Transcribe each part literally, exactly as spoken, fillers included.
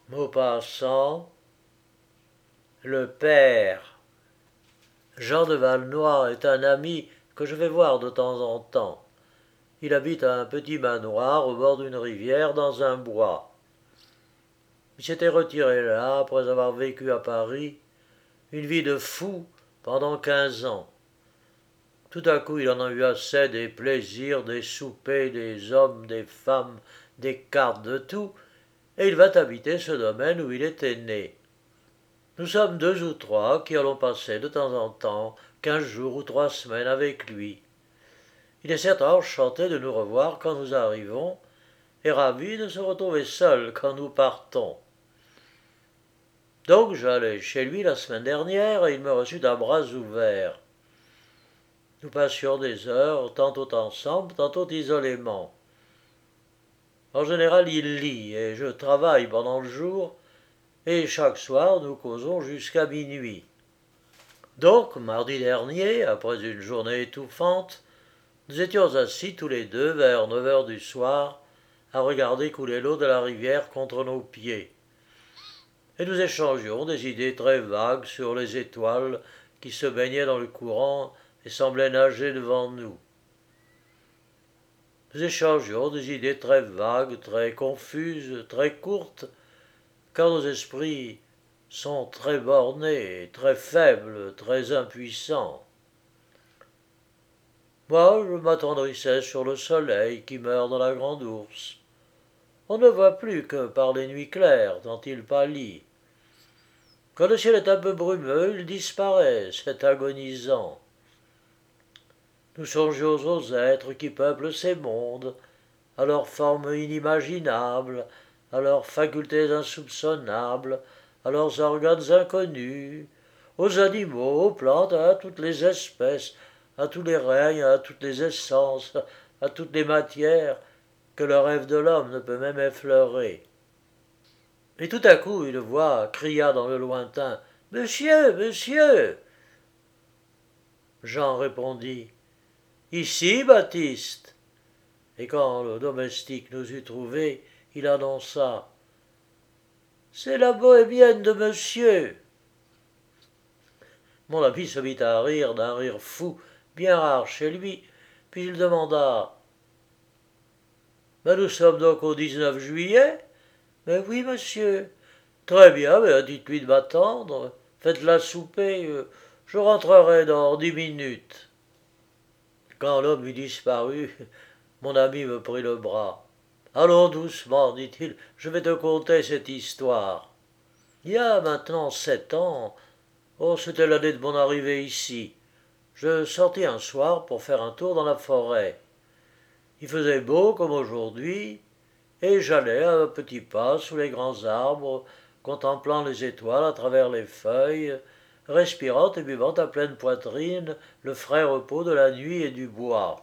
Maupassant, le père. Jean de Valnois est un ami que je vais voir de temps en temps. Il habite un petit manoir au bord d'une rivière dans un bois. Il s'était retiré là après avoir vécu à Paris une vie de fou pendant quinze ans. Tout à coup, il en a eu assez des plaisirs, des soupers, des hommes, des femmes, des cartes, de tout, et il va habiter ce domaine où il était né. Nous sommes deux ou trois qui allons passer de temps en temps quinze jours ou trois semaines avec lui. Il est certes enchanté de nous revoir quand nous arrivons, et ravi de se retrouver seul quand nous partons. Donc j'allai chez lui la semaine dernière et il me reçut d'un bras ouvert. Nous passions des heures, tantôt ensemble, tantôt isolément. En général, il lit et je travaille pendant le jour, et chaque soir nous causons jusqu'à minuit. Donc, mardi dernier, après une journée étouffante, nous étions assis tous les deux vers neuf heures du soir à regarder couler l'eau de la rivière contre nos pieds. Et nous échangions des idées très vagues sur les étoiles qui se baignaient dans le courant et semblaient nager devant nous. Nous échangions des idées très vagues, très confuses, très courtes, car nos esprits sont très bornés, très faibles, très impuissants. Moi, je m'attendrissais sur le soleil qui meurt dans la grande ourse. On ne voit plus que par les nuits claires, tant il pâlit. Quand le ciel est un peu brumeux, il disparaît, c'est agonisant. Nous songions aux êtres qui peuplent ces mondes, à leurs formes inimaginables, à leurs facultés insoupçonnables, à leurs organes inconnus, aux animaux, aux plantes, à toutes les espèces, à tous les règnes, à toutes les essences, à toutes les matières que le rêve de l'homme ne peut même effleurer. Et tout à coup une voix cria dans le lointain « Monsieur, monsieur !» Jean répondit « Ici, Baptiste !» Et quand le domestique nous eut trouvés, il annonça « C'est la bohémienne de monsieur !» Mon ami se mit à rire d'un rire fou, bien rare chez lui, puis il demanda « Mais nous sommes donc au dix-neuf juillet ?»« Mais oui, monsieur. »« Très bien, mais dites-lui de m'attendre. Faites-la souper. Je rentrerai dans dix minutes. » Quand l'homme eut disparu, mon ami me prit le bras. « Allons doucement, dit-il, je vais te conter cette histoire. Il y a maintenant sept ans, oh, c'était l'année de mon arrivée ici, je sortis un soir pour faire un tour dans la forêt. Il faisait beau comme aujourd'hui, et j'allais à petits pas sous les grands arbres, contemplant les étoiles à travers les feuilles, respirant et buvant à pleine poitrine le frais repos de la nuit et du bois.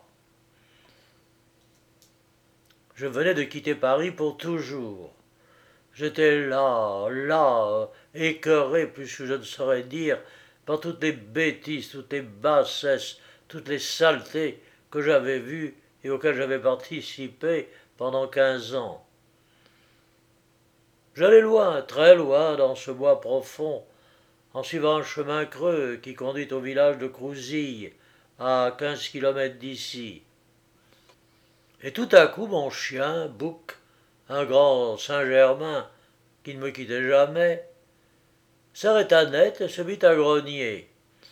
Je venais de quitter Paris pour toujours. J'étais là, là, écœuré plus que je ne saurais dire, par toutes les bêtises, toutes les bassesses, toutes les saletés que j'avais vues et auxquelles j'avais participé pendant quinze ans. J'allais loin, très loin, dans ce bois profond, en suivant un chemin creux qui conduit au village de Crouzille, à quinze kilomètres d'ici. Et tout à coup, mon chien, Bouc, un grand Saint-Germain, qui ne me quittait jamais, s'arrêta net et se mit à grogner.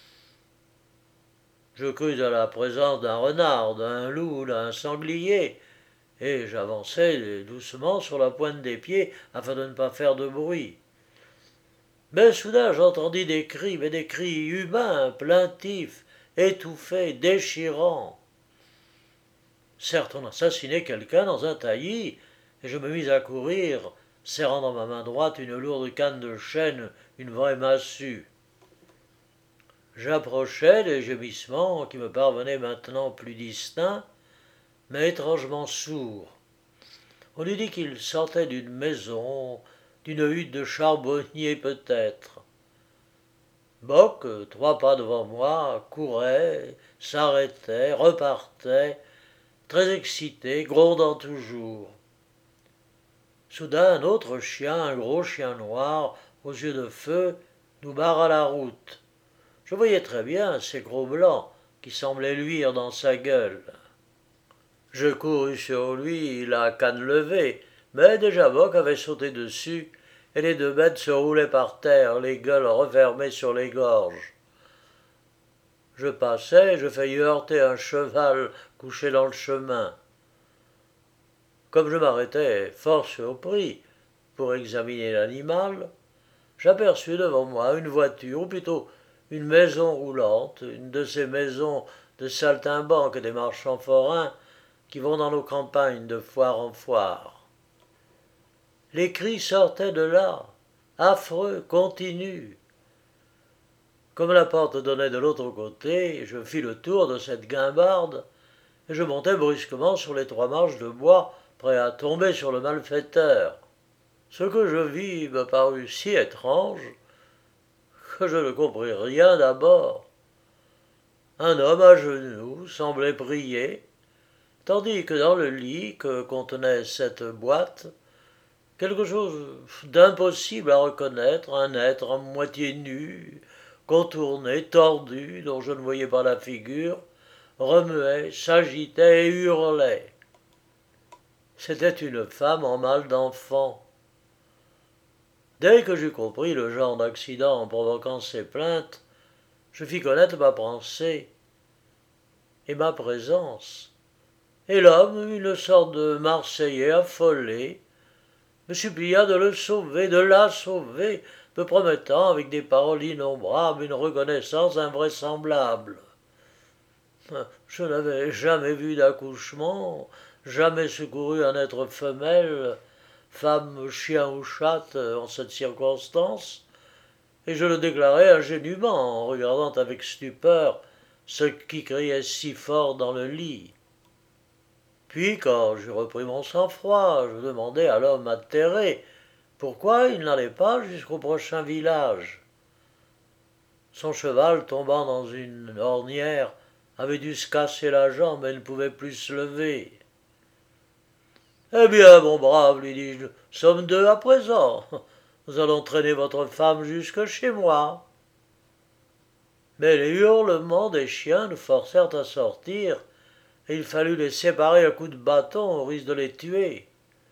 Je crus à la présence d'un renard, d'un loup, d'un sanglier, et j'avançai doucement sur la pointe des pieds afin de ne pas faire de bruit. Mais soudain j'entendis des cris, mais des cris humains, plaintifs, étouffés, déchirants. Certes, on assassinait quelqu'un dans un taillis, et je me mis à courir, serrant dans ma main droite une lourde canne de chêne, une vraie massue. J'approchai des gémissements qui me parvenaient maintenant plus distincts, mais étrangement sourds. On eût dit qu'ils sortaient d'une maison, d'une hutte de charbonnier peut-être. Boc, trois pas devant moi, courait, s'arrêtait, repartait, très excité, grondant toujours. Soudain, un autre chien, un gros chien noir, aux yeux de feu, nous barra la route. Je voyais très bien ses gros blancs qui semblaient luire dans sa gueule. Je courus sur lui, la canne levée, mais déjà Bock avait sauté dessus, et les deux bêtes se roulaient par terre, les gueules refermées sur les gorges. Je passais, je faillis heurter un cheval couché dans le chemin. Comme je m'arrêtais, fort surpris, pour examiner l'animal, j'aperçus devant moi une voiture, ou plutôt une maison roulante, une de ces maisons de saltimbanques des marchands forains qui vont dans nos campagnes de foire en foire. Les cris sortaient de là, affreux, continus. Comme la porte donnait de l'autre côté, je fis le tour de cette guimbarde, et je montai brusquement sur les trois marches de bois, prêt à tomber sur le malfaiteur. Ce que je vis me parut si étrange que je ne compris rien d'abord. Un homme à genoux semblait prier, tandis que dans le lit que contenait cette boîte, quelque chose d'impossible à reconnaître, un être à moitié nu, contourné, tordu, dont je ne voyais pas la figure, remuait, s'agitait et hurlait. C'était une femme en mal d'enfant. Dès que j'eus compris le genre d'accident provoquant ces plaintes, je fis connaître ma pensée et ma présence. Et l'homme, une sorte de Marseillais affolé, me supplia de le sauver, de la sauver, me promettant avec des paroles innombrables une reconnaissance invraisemblable. Je n'avais jamais vu d'accouchement, jamais secouru un être femelle, femme, chien ou chatte en cette circonstance, et je le déclarai ingénument en regardant avec stupeur ce qui criait si fort dans le lit. Puis, quand j'eus repris mon sang-froid, je demandai à l'homme atterré pourquoi il n'allait pas jusqu'au prochain village. Son cheval, tombant dans une ornière, avait dû se casser la jambe et ne pouvait plus se lever. Eh bien, mon brave, lui dis-je, nous sommes deux à présent. Nous allons traîner votre femme jusque chez moi. Mais les hurlements des chiens nous forcèrent à sortir, et il fallut les séparer à coups de bâton au risque de les tuer.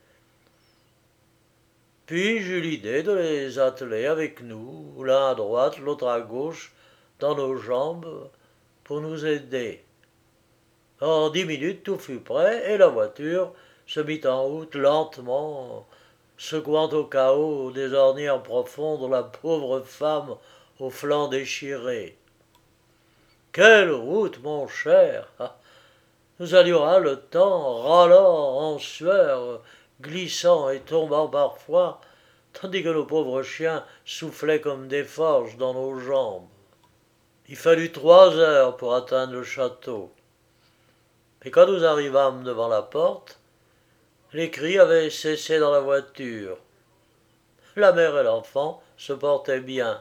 Puis j'eus l'idée de les atteler avec nous, l'un à droite, l'autre à gauche, dans nos jambes, pour nous aider. En dix minutes, tout fut prêt, et la voiture se mit en route lentement, secouant au chaos des ornières profondes la pauvre femme aux flancs déchirés. Quelle route, mon cher! Nous allions haletants, râlant, en sueur, glissant et tombant parfois, tandis que nos pauvres chiens soufflaient comme des forges dans nos jambes. Il fallut trois heures pour atteindre le château. Et quand nous arrivâmes devant la porte, les cris avaient cessé dans la voiture. La mère et l'enfant se portaient bien.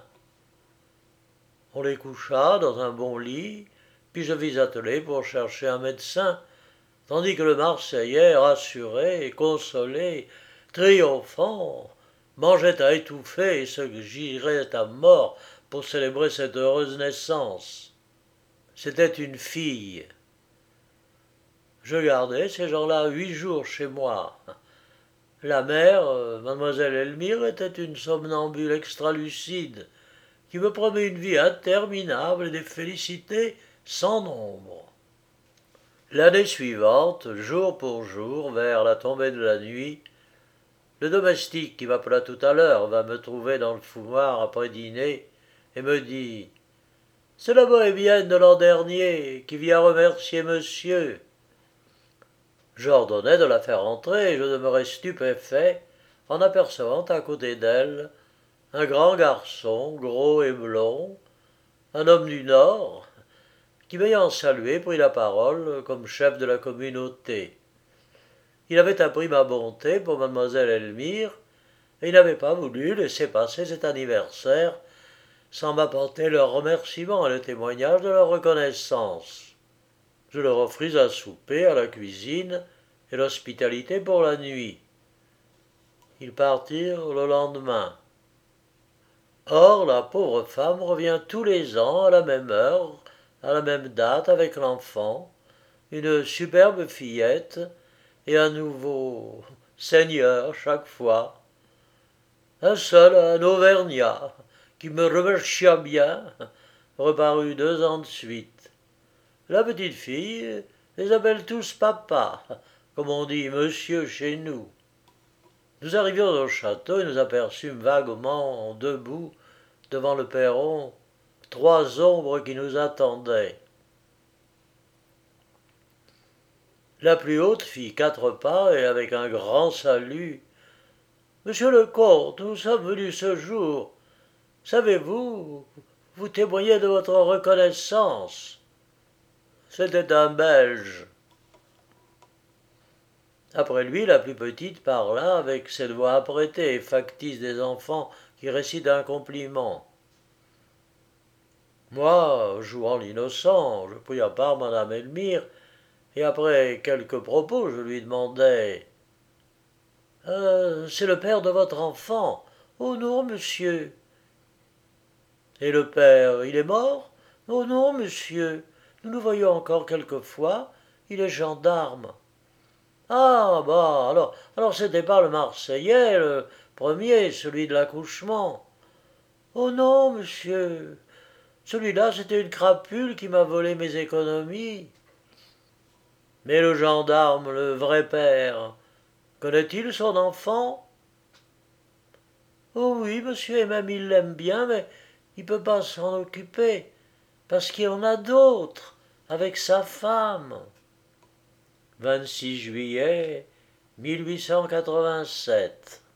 On les coucha dans un bon lit, puis je vis atteler pour chercher un médecin, tandis que le Marseillais, rassuré, consolé, triomphant, mangeait à étouffer et se girait à mort pour célébrer cette heureuse naissance. C'était une fille. Je gardai ces gens-là huit jours chez moi. La mère, mademoiselle Elmire, était une somnambule extralucide qui me promet une vie interminable et des félicités sans nombre. L'année suivante, jour pour jour, vers la tombée de la nuit, le domestique qui m'appela tout à l'heure va me trouver dans le fumoir après dîner et me dit « C'est la bohémienne de l'an dernier qui vient remercier monsieur. » J'ordonnai de la faire entrer et je demeurai stupéfait en apercevant à côté d'elle un grand garçon, gros et blond, un homme du Nord, qui m'ayant salué prit la parole comme chef de la communauté. Il avait appris ma bonté pour mademoiselle Elmire, et il n'avait pas voulu laisser passer cet anniversaire sans m'apporter leurs remerciements et le témoignage de leur reconnaissance. Je leur offris à souper à la cuisine et l'hospitalité pour la nuit. Ils partirent le lendemain. Or, la pauvre femme revient tous les ans à la même heure, à la même date avec l'enfant, une superbe fillette et un nouveau seigneur chaque fois. Un seul, un Auvergnat, qui me remercia bien, reparut deux ans de suite. La petite fille les appelle tous papa, comme on dit monsieur chez nous. Nous arrivions au château et nous aperçûmes vaguement, debout, devant le perron, trois ombres qui nous attendaient. La plus haute fit quatre pas et avec un grand salut. Monsieur le comte, nous sommes venus ce jour. Savez-vous, vous témoignez de votre reconnaissance. C'était un Belge. Après lui, la plus petite parla avec cette voix apprêtée et factice des enfants qui récitent un compliment. Moi, jouant l'innocent, je pris à part madame Elmire, et après quelques propos, je lui demandai euh, c'est le père de votre enfant. Oh non, monsieur. Et le père, il est mort? Oh non, monsieur. Nous le voyons encore quelquefois. Il est gendarme. Ah, bah, alors, alors c'était pas le Marseillais, le premier, celui de l'accouchement. Oh non, monsieur. Celui-là, c'était une crapule qui m'a volé mes économies. Mais le gendarme, le vrai père, connaît-il son enfant? Oh oui, monsieur, et même il l'aime bien, mais il ne peut pas s'en occuper, parce qu'il en a d'autres, avec sa femme. vingt-six juillet mille huit cent quatre-vingt-sept